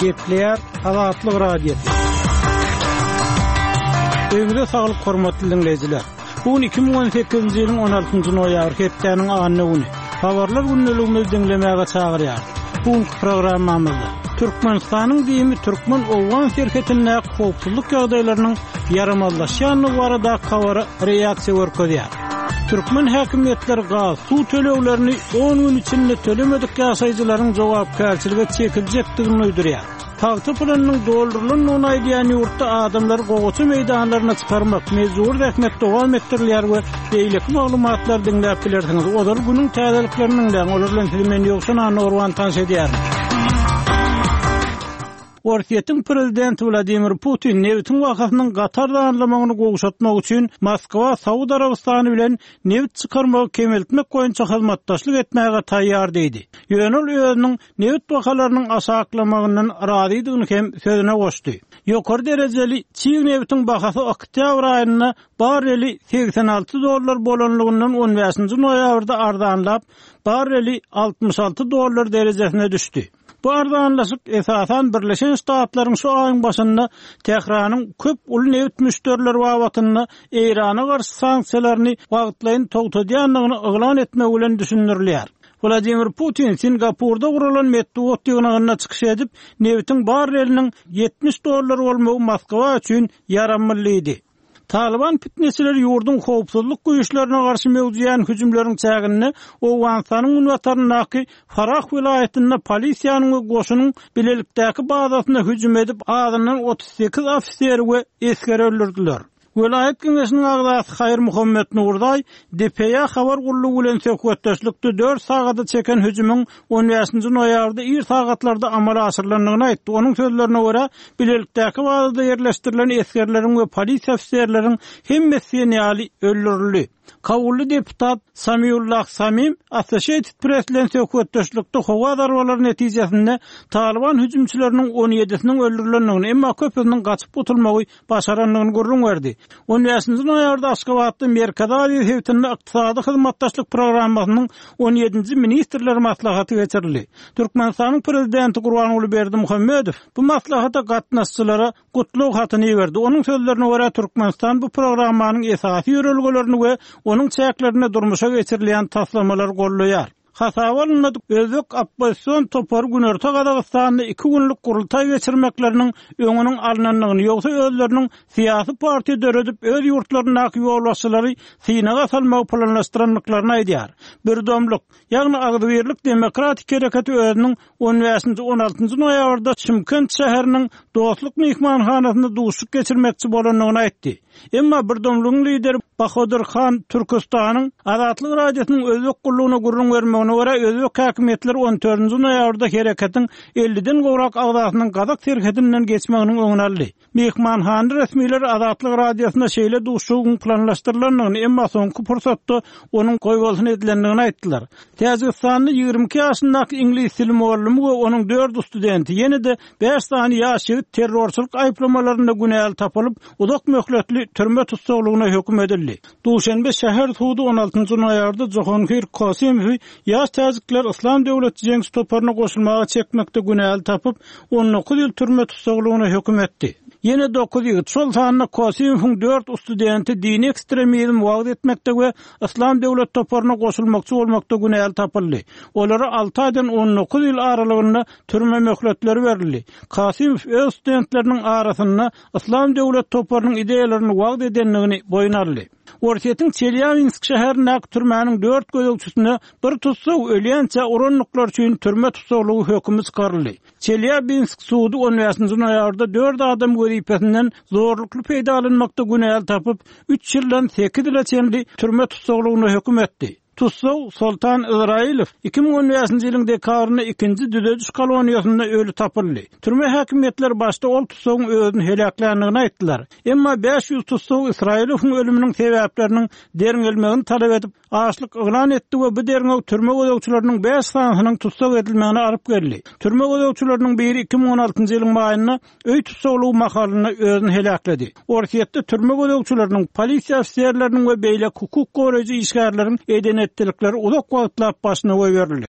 Gepleyer Azatlyk Radiosu. Öňde saglyk hormatly dinleyijiler. Bu 2018-nji ýylyň 16-njy noýabr hepdeniň anyny güni. Habarlar günneligimizi dinlemäge çagyrýar. Bu programmamyzda Türkmenistanyň diýimi türkmen owgan şerketine howpsuzlyk ýagdaýlarynyň yaramazlaşýany barada hawara reaksiýa görkezýär. Türkmen häkimetleri gaz, su töleglerini 10 gün içinde tölemedik ýaşaýjylaryň jogapkärçiligi çekilejekdigini öýdürýär. Taýty plananyň doldurulyny onaýlayan ýurtda adamlar gogaçy meýdanlaryna çykarmak mezur rehmet dowam etdirilýär we beýleki maglumatlar dinläp bilersiňiz. Olar günüň täzelikleriniň de olar bilen filmen ýoksa Norwan tanış edýär. Orkiýetiň prezidenti Vladimir Putin newtiň wakatynyň Gatarda anlamagyny gowşatmak üçin Moskwa, Saudy Arabystany bilen newt çykarmagy kemeltmek boýunça hyzmatdaşlyk etmäge taýýar diýdi. Ýönül özüniň newt wakalarynyň aşaklamagynyň razydygyny hem sözüne goşdy. Ýokary derejeli çiň newtiň bahasy oktyabr aýyna barreli $86 bolanlygyndan 15-nji noýabrda ardanlap barreli $66 derejesine düşdi. Bu ardanlaşyk esasan Birleşen Ştatlaryň şu aýyň başynda Tehranyň köp uly newt müşterileri babatyny Irana garşy sanksiýalaryny wagtlaýyn togtadýanlygyny eglan etmek bilen düşündirilýär. Vladimir Putin Singapurda guralan metduat ýygynyna çykyş edip newtiň barreliniň $70 bolmagy Moskwa üçin yaramlydy. Taliban fitnesileri yurdun howpsuzlyk güýçlerine garşy mewjudyan hüjümleriň çägini Owganistanyň ünwatarynyňky Farah vilayetinde polisiýanyň we goşunyň bilelikdäki bazasyna hüjüm edip adamdan 38 ofisier we eskeri öldürdiler. Vilayet Kengesiniň agdasy Hayr Muhammed Nurday DPA habar gurulugy bilen söhbetdeşlikde 4 sagata çeken hüjümüň 15-nji noýabrda ir sagatlarda amala aşyrylanyny aýtdy. Onuň sözlerine görä, bilelikdäki bazada ýerleşdirilen eskerleriň we polisiýa ofisiýerleriň hemmesi ýaly öldürildi. Kawully deputat Samiullah Samim Associated Press bilen söhbetdeşlikde howa darbalary netijesinde Taliban hüjümçileriniň 17-siniň öldürilendigini, emma köpüniň gaçyp gutulmagy başaranlygyny görüň berdi. 15-nji noýabrda Aşgabatda Merkezi hewtinde ykdysady hyzmatdaşlyk programmasynyň 17-nji ministrler maslahaty geçirildi. Türkmenistanyň prezidenti Gurbanuly Berdimuhammedow bu maslahata gatnaşçylara gutluk hatyny berdi. Onuň sözlerine görä Türkmenistan bu programmanyň esasy ýörelgelerini we onuň çäklerini durmuşa geçirilýän taslamalar gollaýar. Hasabalynmadyk özök opposision topar günerta Gazagystanda 2 günlük gurultay geçirmekleriniň öňüniň alnanlygyny ýoksa özleriniň syýasy partiýa döredip öz ýurtlarynaky ýolbaşçylary synaga salmagy planlaşdyranlyklaryny aýdýar. Birdomlyk, ýagny Agdybirlik Demokratik Hereketi özüniň 15-nji 16-njy noýabrda Şymkent şäheriniň Dostluk mehmanhanasynda duşuk geçirmekçi bolanlygyny aýtdy. Emma Birdomlygyň lideri Bahodir Khan Türkistanyň Azatlyk Radiosynyň özlük gurulugyna gurrun bermegine görä özlük häkimetleri 14-nji noýabrda hereketin 50-den gowrak agdasynyň Gazak şerketinden geçmeginiň öňüne aldy. Mehmanhana resmileri Azatlyk Radiosyna şeýle duşugyň planlaşdyrylandygyny, emma soňky pursatda onuň goýbolsyny edilendigini aýtdylar. Täzegistanly 22 ýaşyndaky ingliz dili muallimi we onuň 4 studenti ýene-de 5 sany ýaşy terrorçylyk aýplamalary günäl tapylyp uzak möhletli türme tutsaglygyna hökm edildi. Duşanbe şäher sudy 16-njy noýabrda Jahongir Qasimow ýaş täzikler Islam döwleti jeňsi toparyna goşulmagy çekmekde günäl tapyp 19 ýyl türme tutsaglygyna hökm etdi. Yine 9 ýyl şol sanyna Qasimowyň 4 studenti dini ekstremizm wagt etmekde we Islam döwlet toparyna goşulmakçy bolmakda günäl tapyldy. Olara 6 aýdan 19 ýyl aralygynda türme möhletleri berildi. Qasimow öz studentleriniň arasynda Islam döwlet toparynyň ideýalaryny wagt edenligini boyun aldy. Orkiýetiň Çelýabinsk şäheriniň türmäniň 4 gözegçisine bir tutsag ölýänçe uranlyklar üçin türme tutsaglygy hökümi çykaryldy. Çelýabinsk sudy 15-nji noýabrda 4 adam wezipesinden zorlukly peýdalanmakda günäl tapyp 3 ýyldan 8 ýyla çenli türme tutsaglygyna hökm etdi. Tutsag Sultan Izrailov 2015-nji ýylyň dekabrynda 2-nji düzediş koloniýasynda ölü tapyldy. Türme häkimetleri başda ol tutsagyň özüni helaklandygyny aýtdylar. Emma 500 tutsag Israilowyň ölüminiň sebäpleriniň deringelmegini talap edip açlyk eglan etdi we bu derňe türme gözegçileriniň 5 sanynyň tutsag edilmegini alyp geldi. Türme gözegçileriniň biri 2016-njy ýylyň maýyna öý tutsaglygy makalyny özüni helaklady. Orkiýetde türme gözegçileriniň polisiýa ofisiýerleriniň we beýle hukuk goraýjy işgärleriň etdilikleri uzak wagtlap başyna goýberildi.